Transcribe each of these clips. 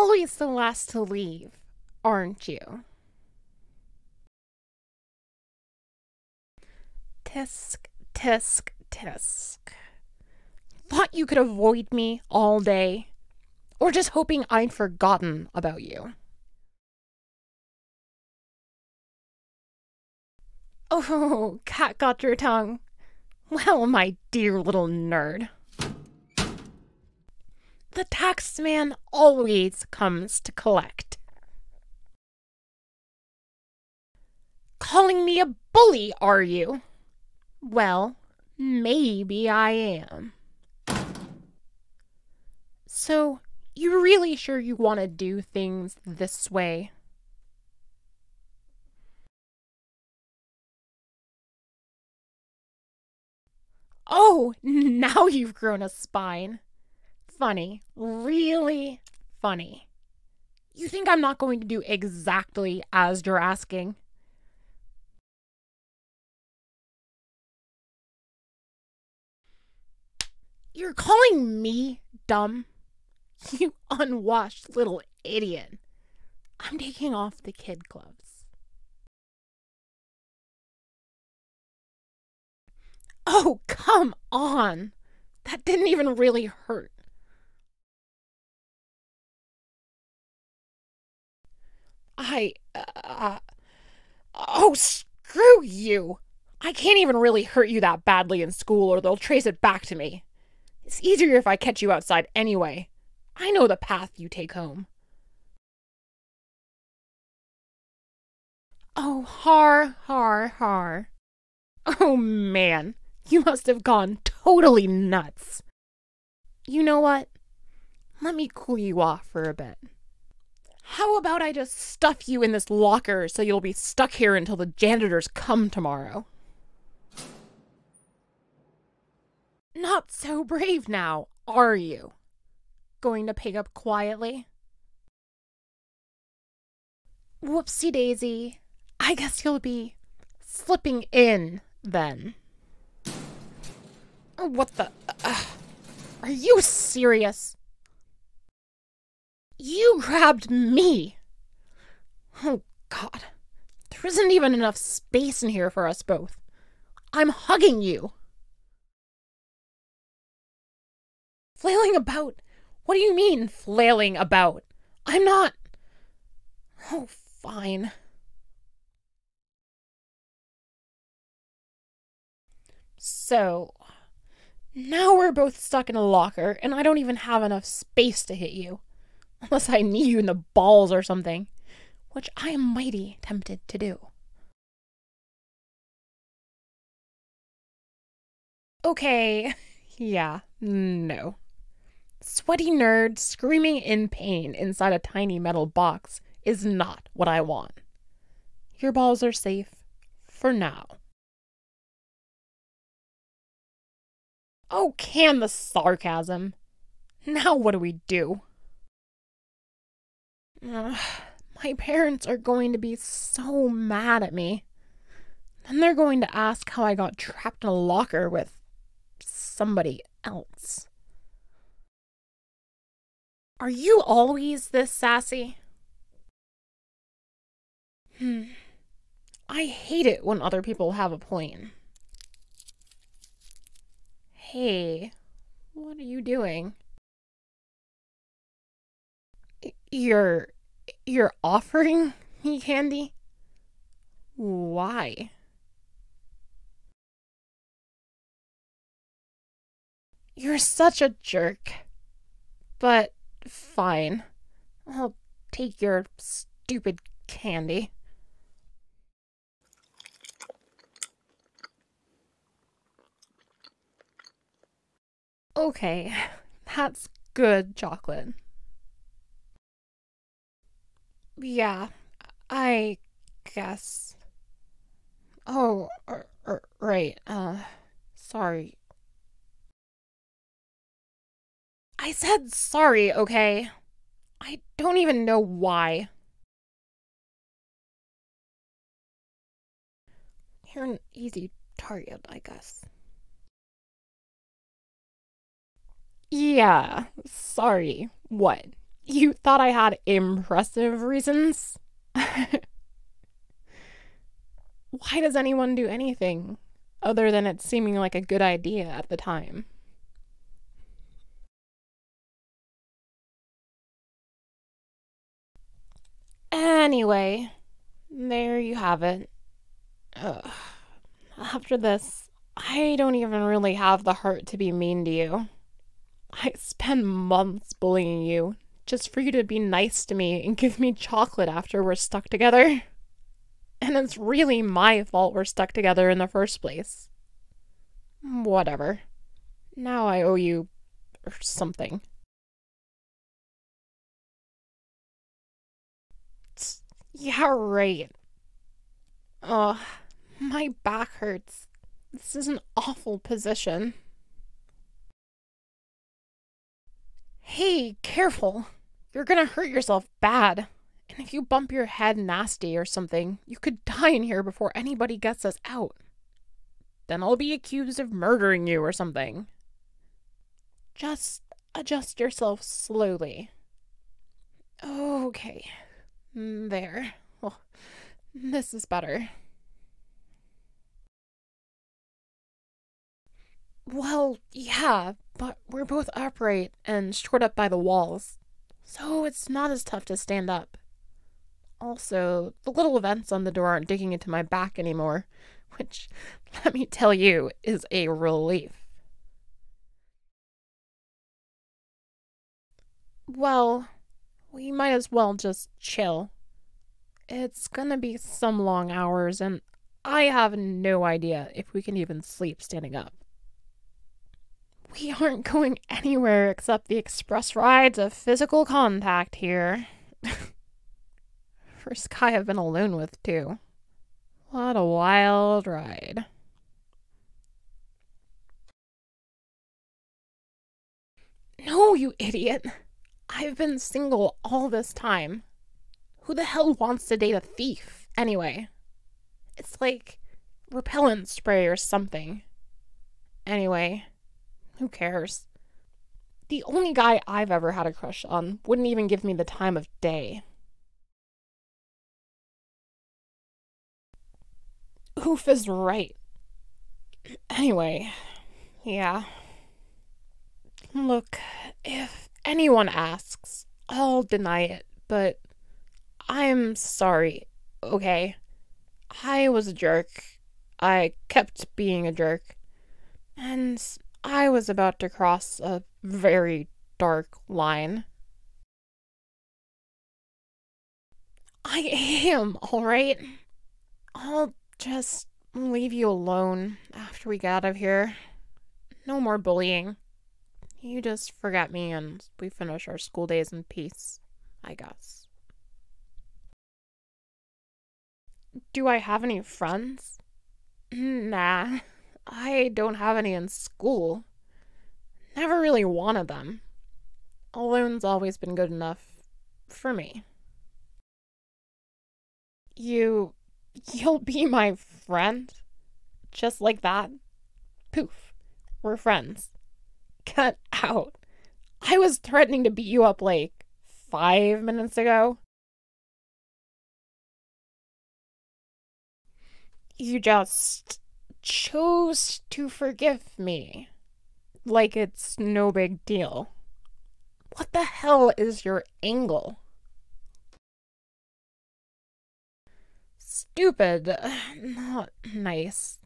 always the last to leave, aren't you? Tisk, tisk, tisk. Thought you could avoid me all day? Or just hoping I'd forgotten about you? Oh, cat got your tongue. Well, my dear little nerd. The tax man always comes to collect. Calling me a bully, are you? Well, maybe I am. So, you really sure you want to do things this way? Oh, now you've grown a spine. Funny. Really funny. You think I'm not going to do exactly as you're asking? You're calling me dumb? You unwashed little idiot. I'm taking off the kid gloves. Oh, come on. That didn't even really hurt. I, oh, screw you. I can't even really hurt you that badly in school or they'll trace it back to me. It's easier if I catch you outside anyway. I know the path you take home. Oh, har, har, har. Oh, man. You must have gone totally nuts. You know what? Let me cool you off for a bit. How about I just stuff you in this locker so you'll be stuck here until the janitors come tomorrow? Not so brave now, are you? Going to pick up quietly? Whoopsie daisy. I guess you'll be slipping in then. What the? Are you serious? You grabbed me. Oh, God. There isn't even enough space in here for us both. I'm hugging you. Flailing about? What do you mean, flailing about? I'm not. Oh, fine. So, now we're both stuck in a locker, and I don't even have enough space to hit you. Unless I knee you in the balls or something, which I am mighty tempted to do. Okay, yeah, no. Sweaty nerd screaming in pain inside a tiny metal box is not what I want. Your balls are safe for now. Oh, can the sarcasm. Now what do we do? Ugh, my parents are going to be so mad at me. Then they're going to ask how I got trapped in a locker with somebody else. Are you always this sassy? I hate it when other people have a point. Hey, what are you doing? You're you're offering me candy? Why? You're such a jerk. But fine. I'll take your stupid candy. Okay, that's good chocolate. Yeah, I guess. Oh, right. Sorry. I said sorry, okay? I don't even know why. You're an easy target, I guess. Yeah, sorry. What? You thought I had impressive reasons? Why does anyone do anything other than it seeming like a good idea at the time? Anyway, there you have it. Ugh. After this, I don't even really have the heart to be mean to you. I spend months bullying you just for you to be nice to me and give me chocolate after we're stuck together. And it's really my fault we're stuck together in the first place. Whatever. Now I owe you something. Yeah, right. Ugh, my back hurts. This is an awful position. Hey, careful. You're gonna hurt yourself bad. And if you bump your head nasty or something, you could die in here before anybody gets us out. Then I'll be accused of murdering you or something. Just adjust yourself slowly. Okay. There. Well, this is better. Well, yeah, but we're both upright and shored up by the walls, so it's not as tough to stand up. Also, the little vents on the door aren't digging into my back anymore, which, let me tell you, is a relief. Well, we might as well just chill. It's gonna be some long hours, and I have no idea if we can even sleep standing up. We aren't going anywhere except the express rides of physical contact here. First guy I've been alone with, too. What a wild ride. No, you idiot. I've been single all this time. Who the hell wants to date a thief, anyway? It's like repellent spray or something. Anyway, who cares? The only guy I've ever had a crush on wouldn't even give me the time of day. Oof is right. Anyway, yeah. Look, if anyone asks, I'll deny it, but I'm sorry, okay? I was a jerk. I kept being a jerk. And I was about to cross a very dark line. I am, alright? I'll just leave you alone after we get out of here. No more bullying. You just forget me and we finish our school days in peace, I guess. Do I have any friends? Nah, I don't have any in school. Never really wanted them. Alone's always been good enough for me. You. You'll be my friend? Just like that? Poof. We're friends. Cut out. I was threatening to beat you up like 5 minutes ago. You just chose to forgive me. Like it's no big deal. What the hell is your angle? Stupid. Not nice.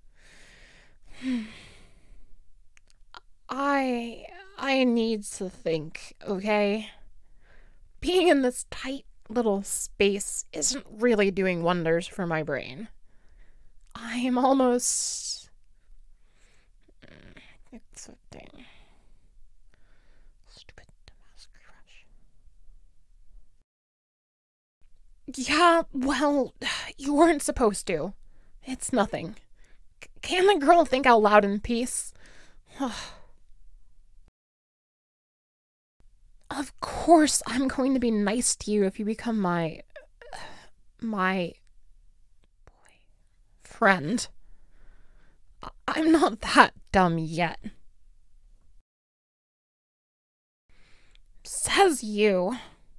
I need to think, okay? Being in this tight little space isn't really doing wonders for my brain. I'm almost accepting. Stupid Damascus crush. Yeah, well, you weren't supposed to. It's nothing. Can the girl think out loud in peace? Of course I'm going to be nice to you if you become my friend. I'm not that dumb yet. says you.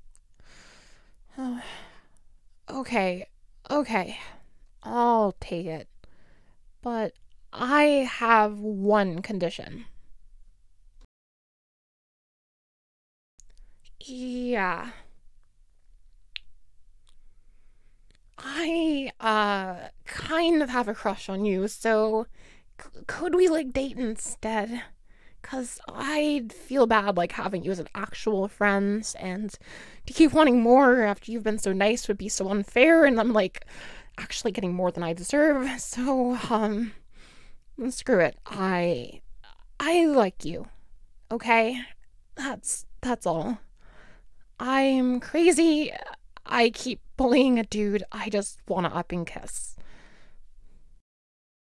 Oh, okay, okay, I'll take it. But I have one condition. Yeah. I kind of have a crush on you, so could we like date instead? Cause I'd feel bad like having you as an actual friend, and to keep wanting more after you've been so nice would be so unfair, and I'm like actually getting more than I deserve. So screw it. I like you. Okay? That's all. I'm crazy. I keep bullying a dude I just wanna up and kiss.